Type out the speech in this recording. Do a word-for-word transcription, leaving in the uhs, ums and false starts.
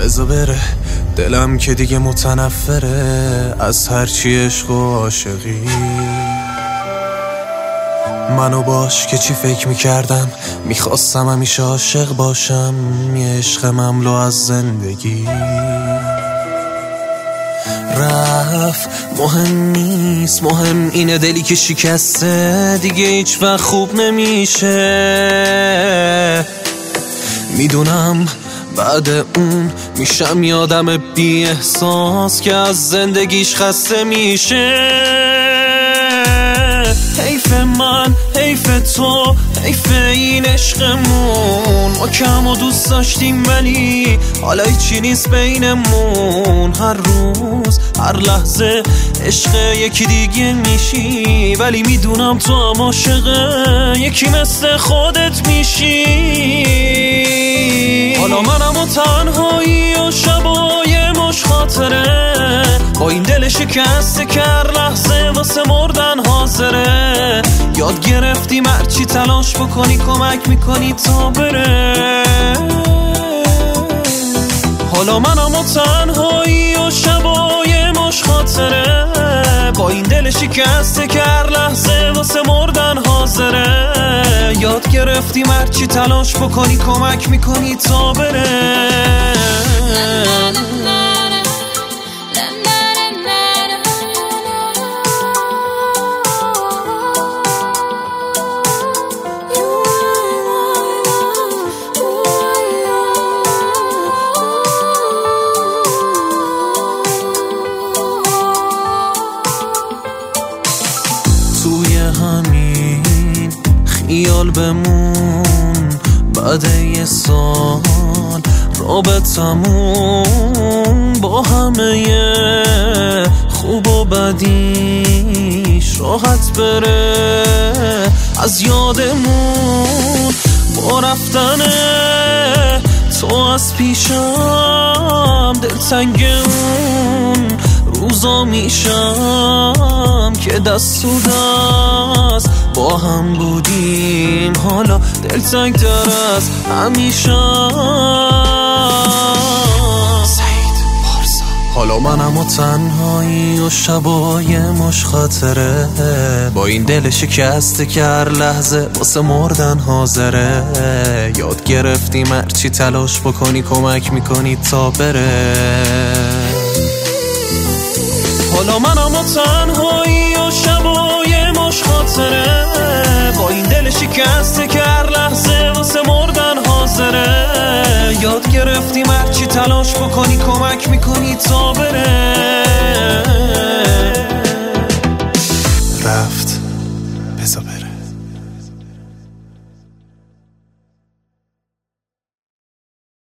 بذار بره دلم که دیگه متنفره از هرچی عشق و عاشقی. منو باش که چی فکر میکردم، میخواستم همیشه عاشق باشم، یه عشق مملو از زندگی. رفت مهم نیست، مهم اینه دلی که شکسته دیگه هیچ وقت خوب نمیشه. میدونم بعد اون میشم یادم بی احساس که از زندگیش خسته میشه. حیف من، حیف تو، حیف این عشقمون. ما کم و دوست داشتیم ولی حالا هیچی نیست بینمون. هر روز هر لحظه عشق یکی دیگه میشی، ولی میدونم تو هم عاشق یکی مثل خودت میشی. حالا منم و تنهایی و شبای مش خاطره، با این دل شکسته که هر لحظه واسه مردن حاضره. یاد گرفتیم هرچی تلاش بکنی کمک میکنی تا بره. حالا منم و تنهایی و شبای مش خاطره، با این دل شکسته که هر لحظه واسه مردن حاضره. یاد گرفتیم هرچی تلاش بکنی کمک میکنی تا بره. توی همین خیال بمون، بعد یه سال رابطمون با همه خوب و بدیش راحت بره از یادمون. با رفتن تو از پیشم دلتنگ اون روزا میشم که دست و دست با هم بودیم. حالا دلتنگ تر از همیشه. حالا منم و تنهایی و شبای مش خاطره، با این دل شکسته که هر لحظه واسه مردن حاضره. یاد گرفتیم هرچی تلاش بکنی کمک میکنی تا بره. حالا منم و تنهایی و شبای مش خاطره، با این دل شکسته که هر لحظه واسه مردن حاضره. یاد گرفتیم هرچی تلاش بکنی کمک میکنی تا بره.